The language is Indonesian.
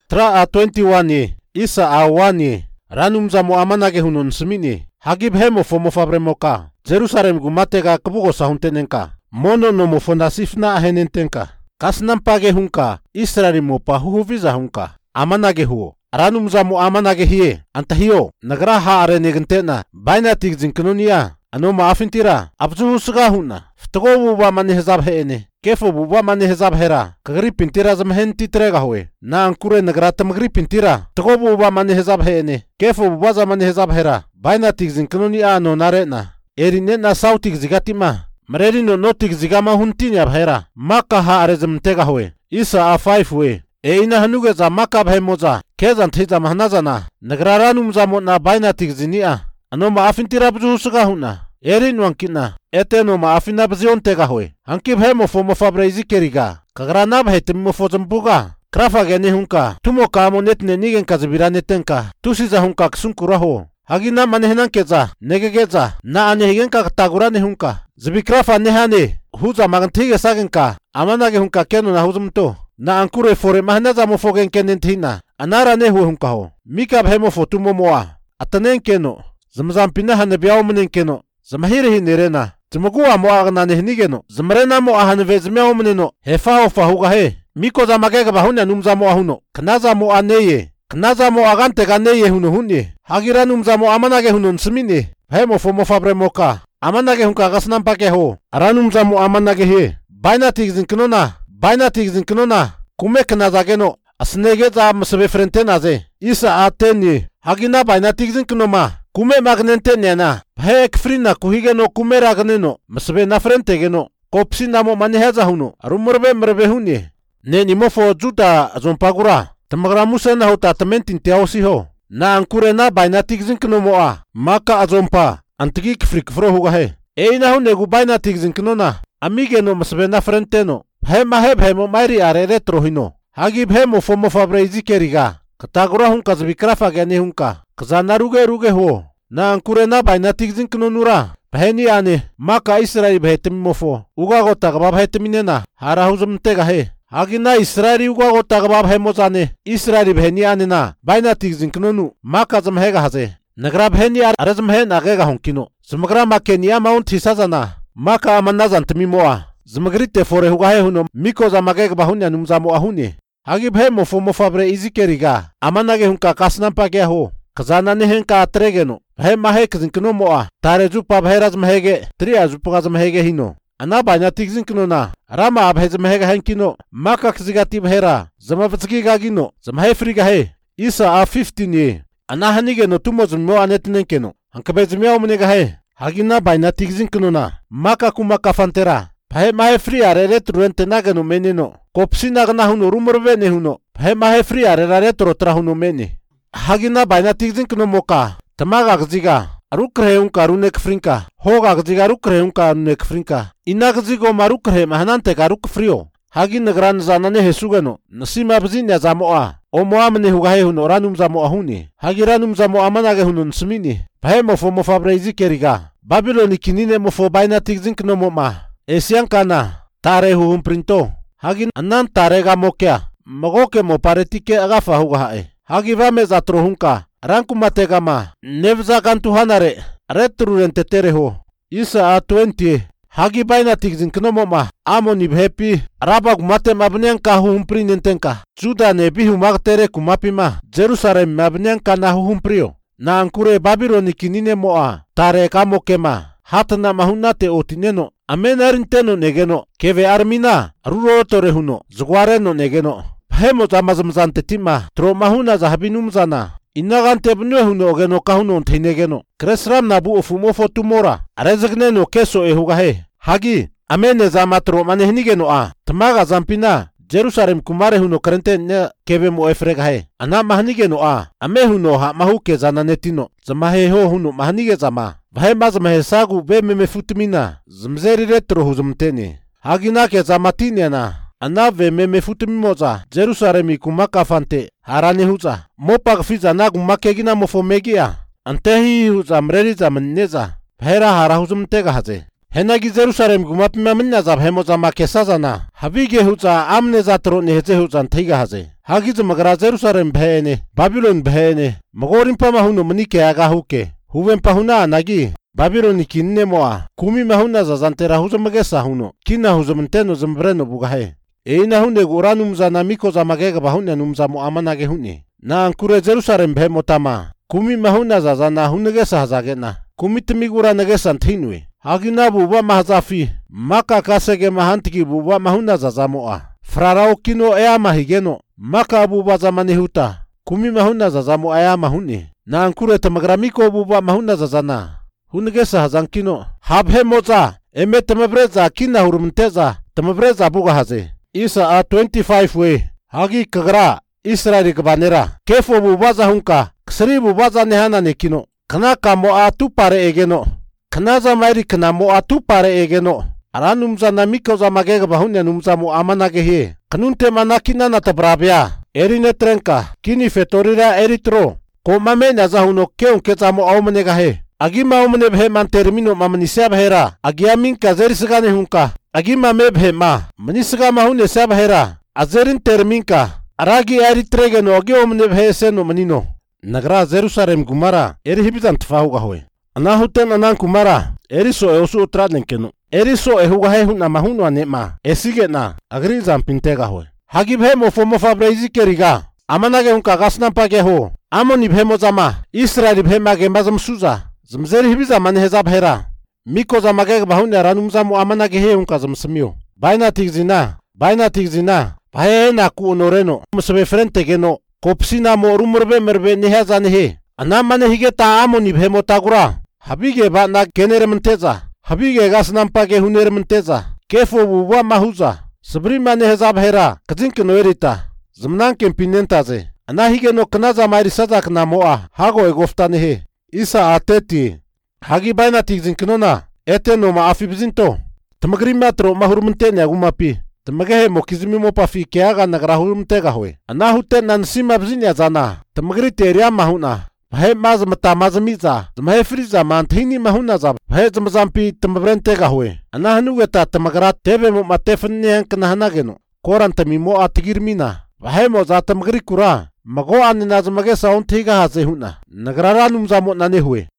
Tra a 21 ye. Isa a 1 ye. Ranum zamu amanage hunun semini. Hagib hemo fomo fabremoka. Jerusalem gumatega kebugo sahuntenenka. Mono no mo fondasifna ahenentenka. Kasnampage hunka. Israeli mo pahuhuviza hunka. Amanage huo. Ranum zamu amanage hiye. Antahio. Nagraha arenegentena. Baina tigzinkanunia. Ano maafintira. Abzuhu sugahuna. Ftogo buba mani hezab heene. Kefo buba mani hezab hera. Kagri pintira zamhenti trega huwe. Na ankure nagrata magri pintira. Ftogo buba mani hezab heene. Kefo buba zamani hezab hera. Baina tigzinkanunia ano narena. Erine na sautik zigatima. Marerino notik zigama huntini abhera. Maka ha arezamtega huwe. Isa a 5 we. Ina hanuge za maka abhemoza. Kezan thiza mahnazana. Nagraranum zamona baina tigzinia. Ano maafintira abzuhu sugahuna. Erin wankina. Eteno maafina bziontega huwe. Hankib hemo fomo fabrezi keriga. Kagranab hetim fozambuga. Krafa geni hunka. Tumo kamo netne nigen kazibiranetenka. Tusiza hunka ksunkuraho. Hagina manehenan keza. Negegeza. Na anehigenka katagurane hunka. Zibikrafa nehane. Huza magantige sagenka. Amanage hunka keno na huzumto. Na ankure fore mahnaza mofogen kenentina. Anara nehu hunka ho. Mikab hemo fotumo moa. Atanen keno. Zamzampina hanebiao menen keno. Zamahiri nerena. Zumuguwa mo agna nehnigeno. Zamrena mo ahanvezmeo meneno. Hefa ofa huga he. Miko zamagega bahunya numza mo ahuno. Knaza mo aneye. Knaza mo agante ganeye hunu hunye. Hagira numza mo amanage hunun smini. Hemo fomo fabre moka. Amanage hunka gasnampake ho. Aranumza mo amanage he. Baina tigzinkinona. Baina tigzinkinona. Kume knaza geno. Asnege za msebe frente naze. Isa atenye. Hagina baina tigzinkinoma. Kume magnente nena. He kfrina kuhigeno kume ragneno. Msebe na frente geno. Kopsina mo maniheza huno. Arumurbe mrebe hunye. Neni mofo juta zompagura. Tamagra musena hota tamentin teosi ho. Na ankure na baina tigzinkinomoa. Maka azompa. Antigi kfrikfro huga he. Eina hune gu baina tigzinkinona. Amigeno msebe na frente no. He maheb hemo mairi are retro hino. Hagib hemo fomo fabrezi keriga. Katagura hunka zbikrafa gani hunka. Kazana ruge ho. Na ankure na baina tigzinkinonura. Baheni ane. Maka Israeli behetimofo. Ugago tagaba behetiminena. Harahuzumtega he. Hagina Israeli ugago tagaba behemozane. Israeli beheni ane na. Baina tigzinkinonu. Maka zamhega haze. Nagra beheni arazmhe nagega honkino. Zmagra makenia mount hisazana. Maka amanazan timimoa. Zmagrite fore hugahe huno. Miko zamagega bahunya numzamo ahuni. Hagib hemo fomo fabre izikeriga. Amanage hunka kasnampage ho. Kazana nehenka atregeno. He mahe kzinkino moa. Tare jupa bheraz mahege. Tria jupagaz mahege hino. Ana baina tigzinkino na. Rama abhez mahega henkino. Maka kzigati bhera. Zamavzgi gagino. Zamahe friga he. Isa a 15 ye. Ana hanige no tumo zmo anetnenkeno. Hankabezmia omnega he. Hagina baina tigzinkino na. Maka kumaka fantera. He mahe fri are retruente nagano menino. Kopsina gna huno rumorvene huno. He mahe fri are retro trahuno meni. Hagina baina tigzinkino moka. Tamaga gziga. Arukre unka runek frinka. Hoga gziga rukre unka runek frinka. Ina gzigo marukre mahanante garuk frio. Hagina gran zanane hesugano. Nasima bzinya zamoa. Omoamne hugahe huno ranum zamoa huni. Hagiranum zamoa manage huno smini. Pahe mofo mofabrezi keriga. Babyloni kinine mofo baina tigzinkino moma. Esiankana. Tare huhum printo. Hagin anan tarega mokya. Magoke mo paretike agafa hugahe. Hagivame zatrohunka. Ranku mategama. Nevza kantuhanare. Retrurente tereho. Isa a 20. Hagi baina tigzinknomoma. Amoni bhepi. Rabag mate mabnyanka humprinentenka. Juda ne bihu magtere kumapima. Jerusalem mabnyanka na humprio. Na ankure Babyloni kinine moa. Tare kamokema. Hatna mahunate otineno. Amenarinteno negeno. Keve armina. Rurotore huno. Zguareno negeno. Hemo zamazamzante tima. Tro mahuna zahabinumzana. Inagante bnue huno ogeno kahuno ntinegeno. Kresram nabu ofumofo tumora. Arezagneno keso ehugahe. Hagi. Amene zamatro manehnigeno a. Tamaga zampina. Jerusalem kumare huno krente ne keve mo efregahe. Ana mahnigeno a. Ame huno ha mahuke zananetino. Zamahe ho huno mahnige zama. Vahe mazamahe sagu be memefutmina. Zmzeri retro huzumteni. Hagi nake zamatine na. Anave meme futimimoza. Jerusalemi kumaka fante. Harani huza. Mopag fiza nagu makegina mofomegia. Antehi huza mreriza mneza. Phera harahuzumtega haze. Henagi Jerusalem kumapima minna zab hemoza makesazana. Habige huza amne zatro neheze huza anteiga haze. hagi zamagra Jerusalem bhene Babylon bhene magorin pa mahuno manike agahuke huven pahuna nagi Babylon kinne moa kumi mahuna zazantera huzamagesa huno kina huzamanteno zambreno bugahe eina hune guranum zanamiko zamagega bahune numza muamanage hune na ankure Jerusalem bhe motama kumi mahuna zazana hunegesa hazagena kumitmigura negesa thinwe hagina buba mahazafi maka kasege mahantiki buba mahuna zazamoa frarao kino ea mahigeno maka buba zamani huta kumi mahuna zazamo ea mahune na ankure tamagramiko buba mahuna zazana hunegesa hazankino habhe moza eme tamabreza kina hurumteza tamabreza buga haze isa a 25 we hagi kagra Israeli kabanera kefo bubaza hunka ksri bubaza nehana nekino kana kamo a tu pare egeno kana za mairi kana mo a tu pare egeno aranumza namiko za magega bahunne numza mo amanage he kanunte manakina na tabrabia erine trenka kini fetorira eritro ko mamena za huno keun keza mo aumenega he agima umne bhe man termino mamnisia bhera agiamin ka zerisgane hunka agima me bhe ma manisga mahune sa bhera azerin terminka aragi eritrege no agi umne bhe seno manino nagra Jerusalem gumara eri hibitan tfahuga hoy anahuten anan kumara eriso eusu utraden keno eriso ehuga he huna mahuno anema esigena agri zampintega hoy hagi bhe mo fomo fabrezi keriga amanage hunka gasna page ho amoni bhe mo zama Israeli bhe mage mazam suza zamzeri hibiza man hezab hera miko zamage bahune ranumza mu amanage he hunka zamsmio baina tigzina baina ku onoreno musbe frente geno kopsina mo rumurbe merbe nehazane he anamane higeta amoni bhe motagura habige ba na generemnteza habige gasnampage hunermnteza kefo buwa mahuza sabri mane hezab hera kazink noerita zamnan kempinentaze anahige no knaza mairi sajak na moa hago egoftane he isa ateti hagi baina tigzinknona eteno ma afibzinto tamagri matro mahurmntene agumapi tamagahe mokizmi mo pafi keaga nagrahurmtega hoy anahute nansima bzinya zana tamagri teria mahuna bhe maz mata mazmiza zmhe friza manthini mahuna za bhe zamzampi tambrentega hoy anahnu weta tamagra tebe mo matefne hankanahageno korantami mo atgirmina bhe mo za tamagri kura mago anna zmage sauntiga haze huna nagrara numza mo nane hoy